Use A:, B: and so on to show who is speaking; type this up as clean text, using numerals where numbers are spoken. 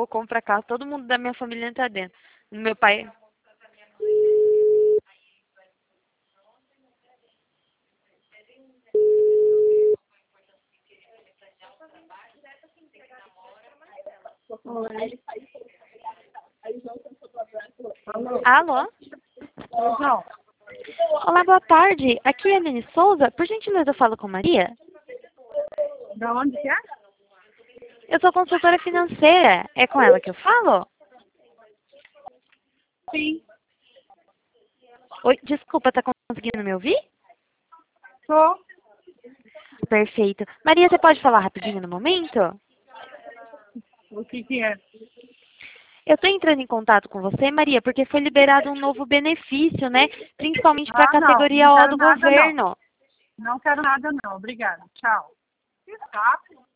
A: comprar carro, todo mundo da minha família entra dentro. Meu pai... Alô?
B: Não.
A: Olá, boa tarde. Aqui é a Aline Souza. Por gentileza, eu falo com Maria?
B: Da onde que é?
A: Eu sou consultora financeira. É com ela que eu falo?
B: Sim.
A: Oi, desculpa, tá conseguindo me ouvir?
B: Tô.
A: Perfeito. Maria, você pode falar rapidinho no momento?
B: O que que é?
A: Eu estou entrando em contato com você, Maria, porque foi liberado um novo benefício, né? Principalmente para a
B: Não.
A: categoria
B: Não
A: O
B: quero
A: do
B: nada, não.
A: governo.
B: Não quero nada, não. Obrigada. Tchau. Que saco.